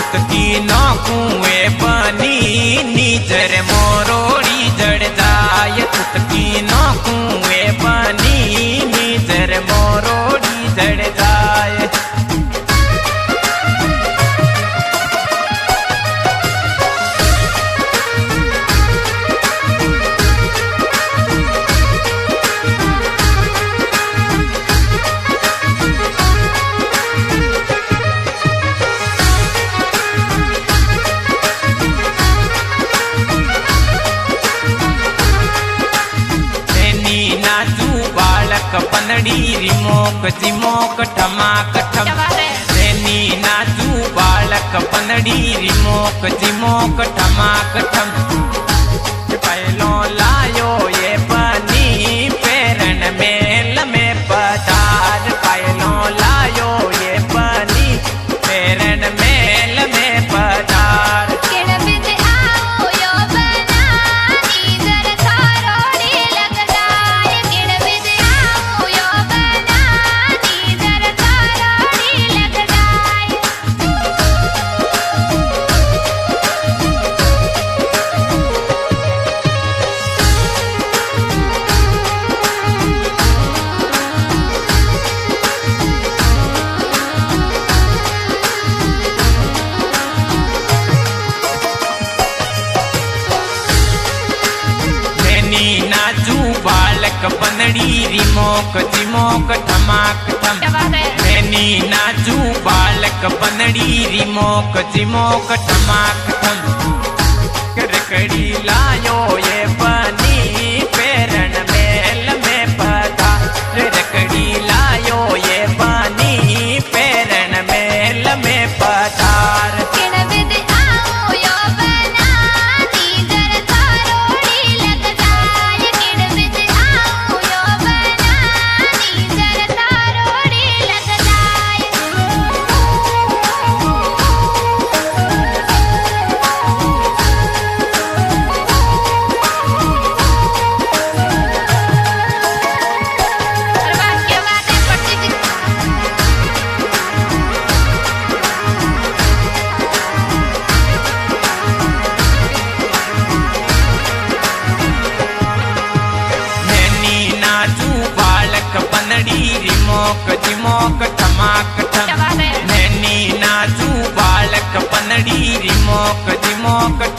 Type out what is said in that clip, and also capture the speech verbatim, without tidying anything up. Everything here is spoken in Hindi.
कुतकी नो कुएं पानी नीचर मोरोड़ी जड़ जाए। कुतकी नो कुएं पानी नीचर मोरोड़ी जड़ जाए। पनड़ी रिमोक जिमोक ठमाक ठम नैनी नाचू बालक पनड़ी रिमोक जिमोक ठमाक ठम। पहलो लायो ये पानी पैरन मेल में पधार। पहलो लायो ये पानी पैरन मेल में पधार। नाचू बालक पनड़ी रिमोक जिमोक ठमाक ठम नैनी नाचू बालक पनड़ी रिमोक जिमोक ठमाक ठम। करकड़ी लायो ये पानी पैरन मेल में पधा। करकड़ी लायो ये पानी पैरन मेल में पधार। पनड़ी रिमोक जिमोक ठमाक ठम नैनी नाचू बालक पनड़ी रिमोक जिमोक